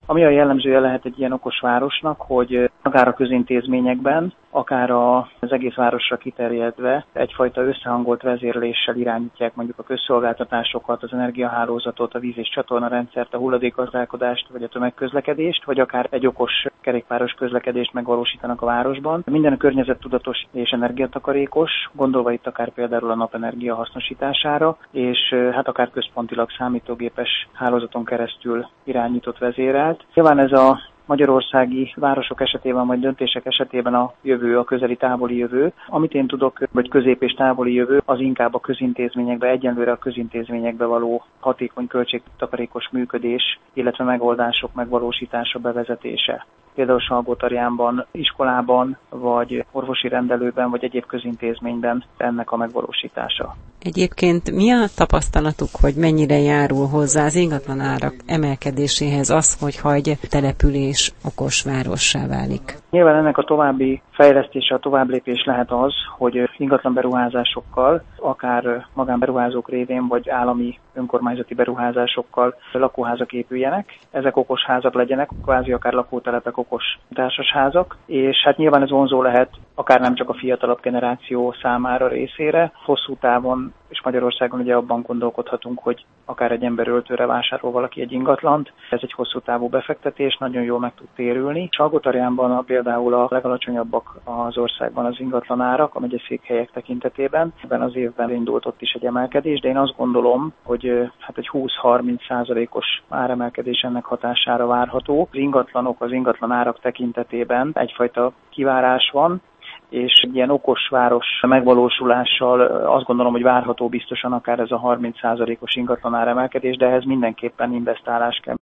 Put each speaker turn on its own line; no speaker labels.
Ami a jellemzője lehet egy ilyen okos városnak, hogy akár a közintézményekben, akár az egész városra kiterjedve egyfajta összehangolt vezérléssel irányítják mondjuk a közszolgáltatásokat, az energiahálózatot, a víz- és csatornarendszert, a hulladékgazdálkodást, vagy a tömegközlekedést, vagy akár egy okos kerékpáros közlekedést megvalósítanak a városban. Minden a környezettudatos és energiatakarékos, gondolva itt akár például a napenergia hasznosítására, és hát akár központilag számítógépes hálózaton keresztül irányított, vezérelt. Nyilván ez a magyarországi városok esetében, vagy döntések esetében a jövő, a közeli távoli jövő. Amit én tudok, vagy közép- és távoli jövő, az inkább a közintézményekbe, egyenlőre a közintézményekbe való hatékony költségtakarékos működés, illetve megoldások megvalósítása, bevezetése. Például Salgótarjánban, iskolában, vagy orvosi rendelőben, vagy egyéb közintézményben ennek a megvalósítása.
Egyébként mi a tapasztalatuk, hogy mennyire járul hozzá az ingatlanárak emelkedéséhez az, hogyha egy település okos várossá válik?
Nyilván ennek a további fejlesztése, a továbblépés lehet az, hogy ingatlan beruházásokkal, akár magánberuházók révén, vagy állami önkormányzati beruházásokkal lakóházak épüljenek. Ezek okos házak legyenek, kvázi akár lakótelepek, okos társasházak, és hát nyilván ez vonzó lehet akár nem csak a fiatalabb generáció számára részére. Hosszú távon és Magyarországon ugye abban gondolkodhatunk, hogy akár egy ember öltőre vásárol valaki egy ingatlant. Ez egy hosszú távú befektetés, nagyon jól meg tud térülni. Salgótarjánban például a legalacsonyabbak az országban az ingatlanárak, a megyeszékhelyek tekintetében. Ebben az évben indult ott is egy emelkedés, de én azt gondolom, hogy hát egy 20-30%-os áremelkedés ennek hatására várható. Az ingatlanok, az ingatlanárak tekintetében egyfajta kivárás van, és egy ilyen okos város megvalósulással azt gondolom, hogy várható biztosan akár ez a 30%-os ingatlanáremelkedés, de ehhez mindenképpen investálás kell.